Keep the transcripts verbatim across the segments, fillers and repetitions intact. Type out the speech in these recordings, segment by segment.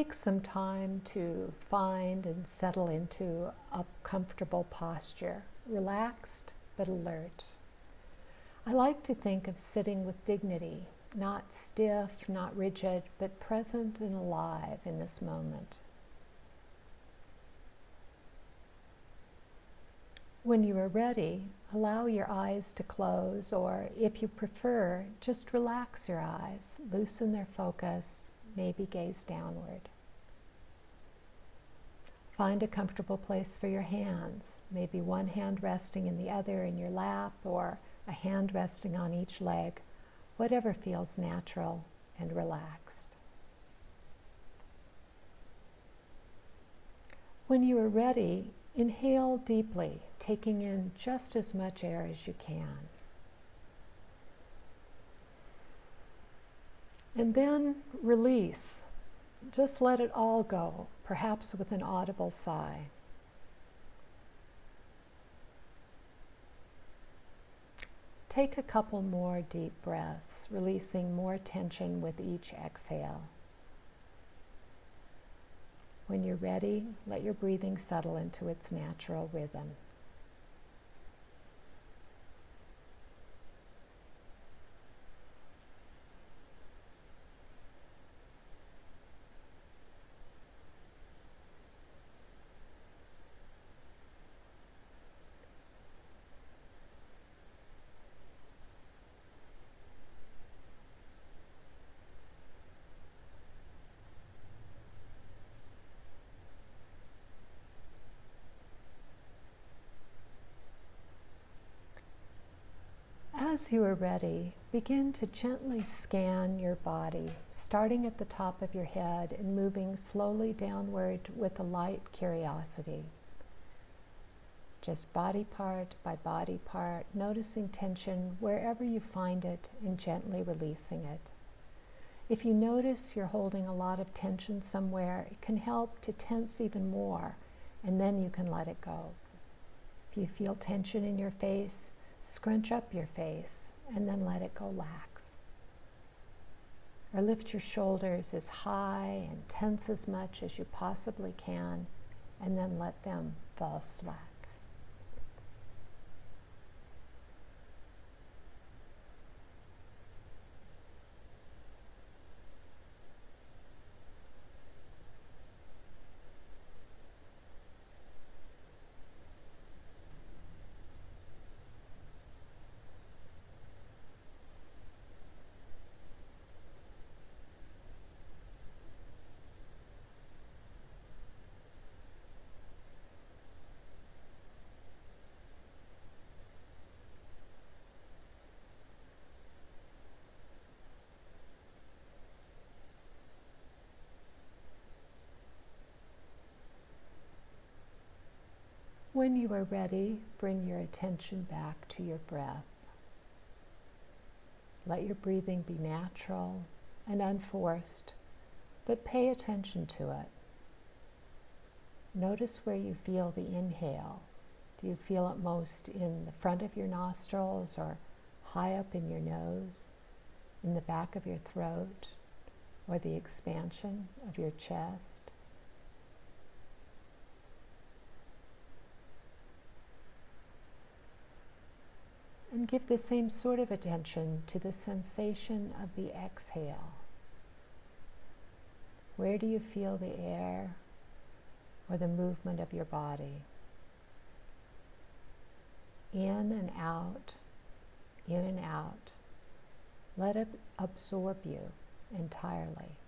take some time to find and settle into a comfortable posture, relaxed but alert. I like to think of sitting with dignity, not stiff, not rigid, but present and alive in this moment. When you are ready, allow your eyes to close, or if you prefer, just relax your eyes, loosen their focus, maybe gaze downward. Find a comfortable place for your hands, maybe one hand resting in the other in your lap, or a hand resting on each leg, whatever feels natural and relaxed. When you are ready, inhale deeply, taking in just as much air as you can. And then release. Just let it all go, perhaps with an audible sigh. Take a couple more deep breaths, releasing more tension with each exhale. When you're ready, let your breathing settle into its natural rhythm. As you are ready, begin to gently scan your body, starting at the top of your head and moving slowly downward with a light curiosity. Just body part by body part, noticing tension wherever you find it and gently releasing it. If you notice you're holding a lot of tension somewhere, it can help to tense even more, and then you can let it go. If you feel tension in your face, scrunch up your face and then let it go lax. Or lift your shoulders as high and tense as much as you possibly can, and then let them fall slack. When you are ready, bring your attention back to your breath. Let your breathing be natural and unforced, but pay attention to it. Notice where you feel the inhale. Do you feel it most in the front of your nostrils, or high up in your nose, in the back of your throat, or the expansion of your chest? And give the same sort of attention to the sensation of the exhale. Where do you feel the air or the movement of your body? In and out, in and out. Let it absorb you entirely.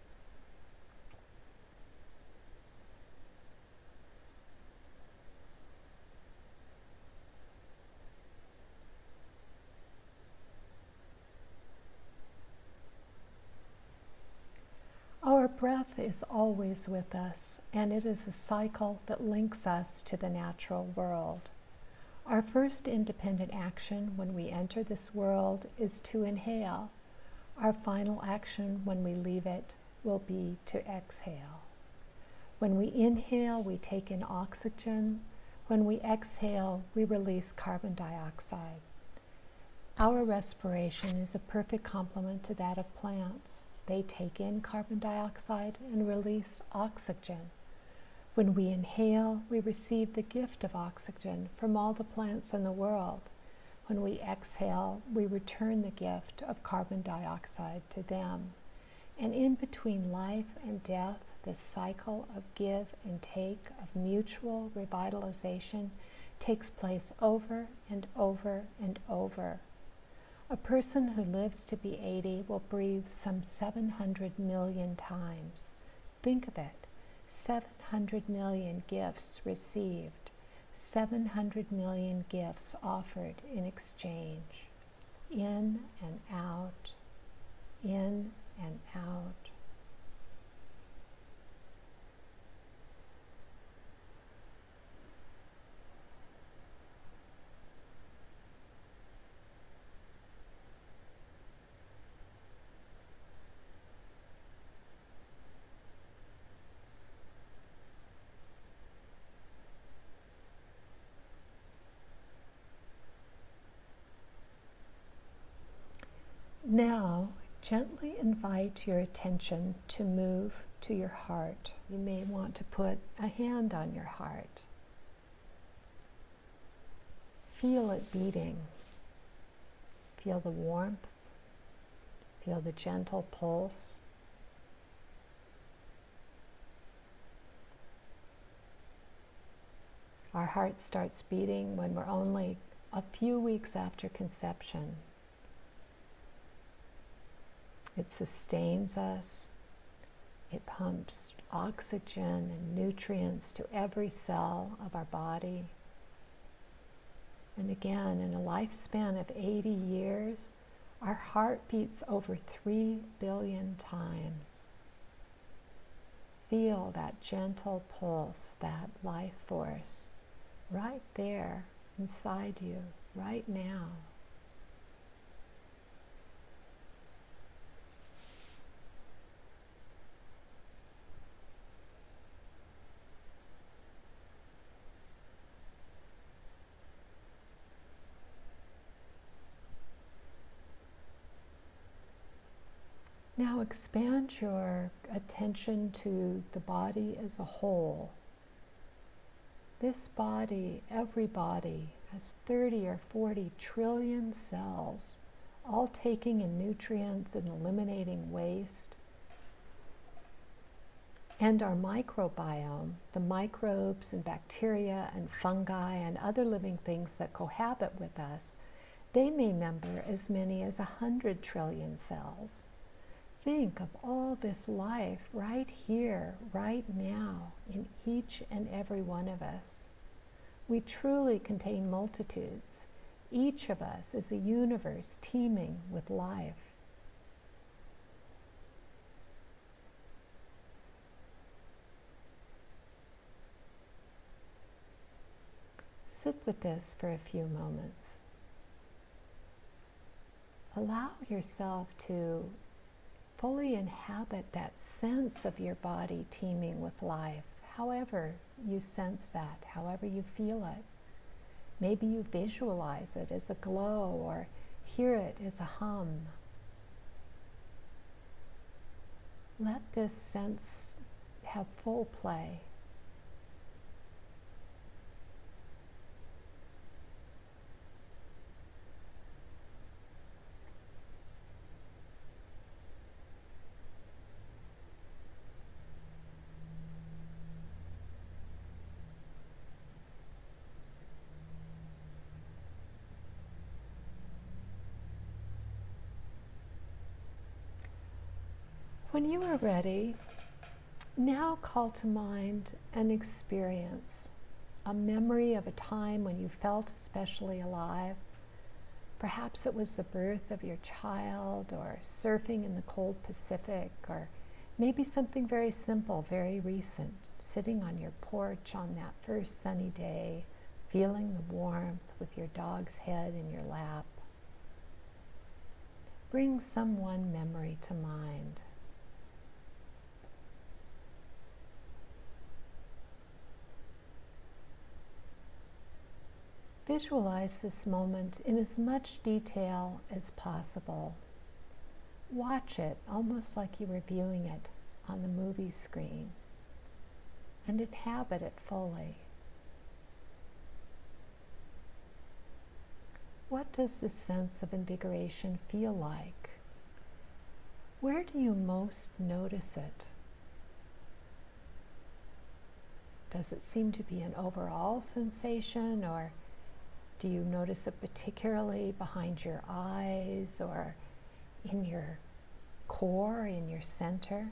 Our breath is always with us, and it is a cycle that links us to the natural world. Our first independent action when we enter this world is to inhale. Our final action when we leave it will be to exhale. When we inhale, we take in oxygen. When we exhale, we release carbon dioxide. Our respiration is a perfect complement to that of plants. They take in carbon dioxide and release oxygen. When we inhale, we receive the gift of oxygen from all the plants in the world. When we exhale, we return the gift of carbon dioxide to them. And in between life and death, this cycle of give and take, of mutual revitalization, takes place over and over and over. A person who lives to be eighty will breathe some seven hundred million times. Think of it, seven hundred million gifts received, seven hundred million gifts offered in exchange, in and out, in and out. Now, gently invite your attention to move to your heart. You may want to put a hand on your heart. Feel it beating. Feel the warmth. Feel the gentle pulse. Our heart starts beating when we're only a few weeks after conception. It sustains us. It pumps oxygen and nutrients to every cell of our body. And again, in a lifespan of eighty years, our heart beats over three billion times. Feel that gentle pulse, that life force, right there inside you, right now. Now expand your attention to the body as a whole. This body, every body, has thirty or forty trillion cells, all taking in nutrients and eliminating waste. And our microbiome, the microbes and bacteria and fungi and other living things that cohabit with us, they may number as many as a hundred trillion cells. Think of all this life right here, right now, in each and every one of us. We truly contain multitudes. Each of us is a universe teeming with life. Sit with this for a few moments. Allow yourself to fully inhabit that sense of your body teeming with life, however you sense that, however you feel it. Maybe you visualize it as a glow or hear it as a hum. Let this sense have full play. When you are ready, now call to mind an experience, a memory of a time when you felt especially alive. Perhaps it was the birth of your child, or surfing in the cold Pacific, or maybe something very simple, very recent, sitting on your porch on that first sunny day, feeling the warmth with your dog's head in your lap. Bring some one memory to mind. Visualize this moment in as much detail as possible. watch it almost like you were viewing it on the movie screen and inhabit it fully. What does this sense of invigoration feel like? Where do you most notice it? Does it seem to be an overall sensation, or do you notice it particularly behind your eyes or in your core, in your center?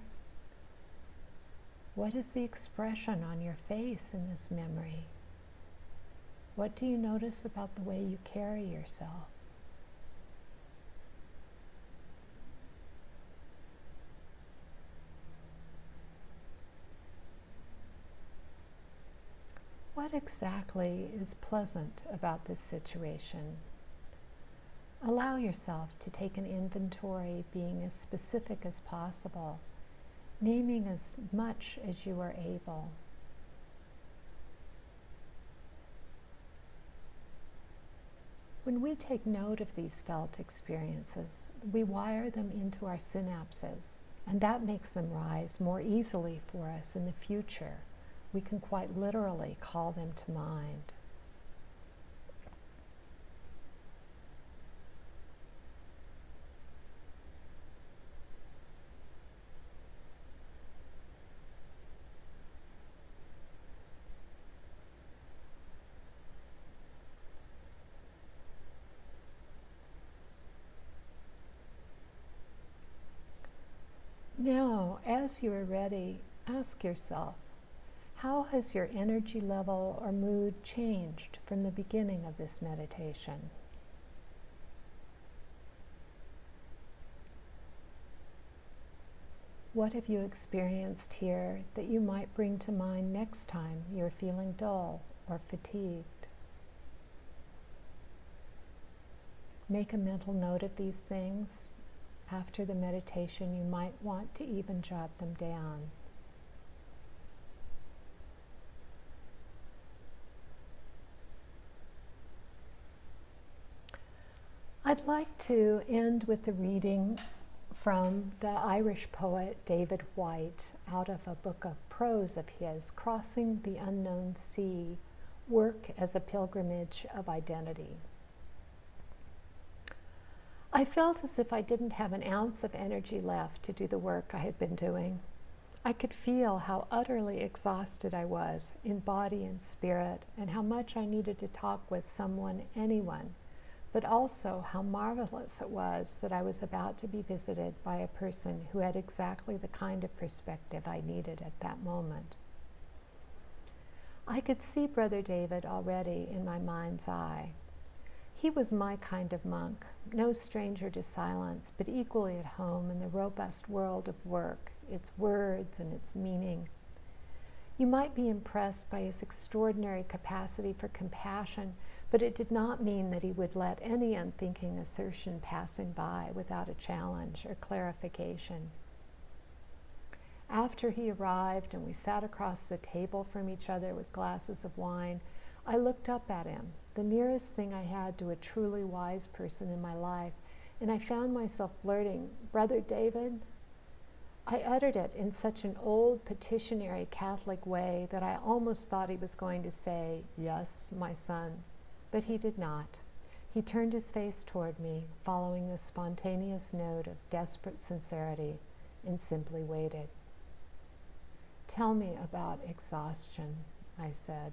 What is the expression on your face in this memory? What do you notice about the way you carry yourself? What exactly is pleasant about this situation? Allow yourself to take an inventory, being as specific as possible, naming as much as you are able. When we take note of these felt experiences, we wire them into our synapses, and that makes them rise more easily for us in the future. We can quite literally call them to mind. Now, as you are ready, ask yourself, how has your energy level or mood changed from the beginning of this meditation? What have you experienced here that you might bring to mind next time you're feeling dull or fatigued? Make a mental note of these things. After the meditation, you might want to even jot them down. I'd like to end with the reading from the Irish poet David Whyte out of a book of prose of his, Crossing the Unknown Sea, Work as a Pilgrimage of Identity. I felt as if I didn't have an ounce of energy left to do the work I had been doing. I could feel how utterly exhausted I was in body and spirit, and how much I needed to talk with someone, anyone, but also how marvelous it was that I was about to be visited by a person who had exactly the kind of perspective I needed at that moment. I could see Brother David already in my mind's eye. He was my kind of monk, no stranger to silence, but equally at home in the robust world of work, its words and its meaning. You might be impressed by his extraordinary capacity for compassion, but it did not mean that he would let any unthinking assertion passing by without a challenge or clarification. After he arrived and we sat across the table from each other with glasses of wine, I looked up at him, the nearest thing I had to a truly wise person in my life, and I found myself blurting, "Brother David?" I uttered it in such an old petitionary Catholic way that I almost thought he was going to say, "Yes, my son." But he did not. He turned his face toward me, following the spontaneous note of desperate sincerity, and simply waited. "Tell me about exhaustion," I said.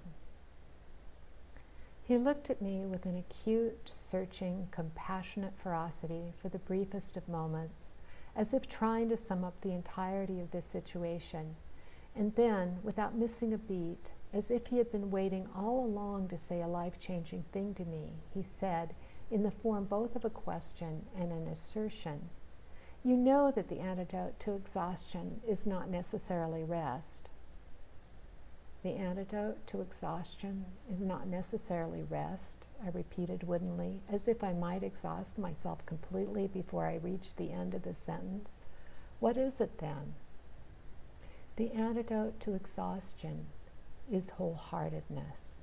He looked at me with an acute, searching, compassionate ferocity for the briefest of moments, as if trying to sum up the entirety of this situation, and then, without missing a beat, as if he had been waiting all along to say a life-changing thing to me, he said, in the form both of a question and an assertion, "You know that the antidote to exhaustion is not necessarily rest." "The antidote to exhaustion is not necessarily rest," I repeated woodenly, as if I might exhaust myself completely before I reached the end of the sentence. "What is it then?" "The antidote to exhaustion is wholeheartedness."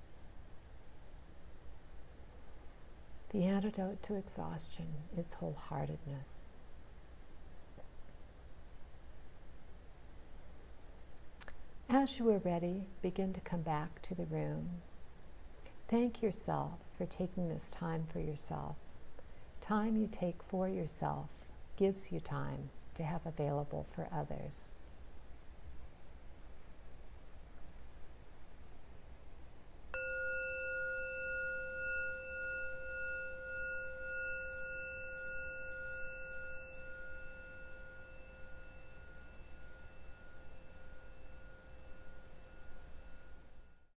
The antidote to exhaustion is wholeheartedness. As you are ready, begin to come back to the room. Thank yourself for taking this time for yourself. Time you take for yourself gives you time to have available for others.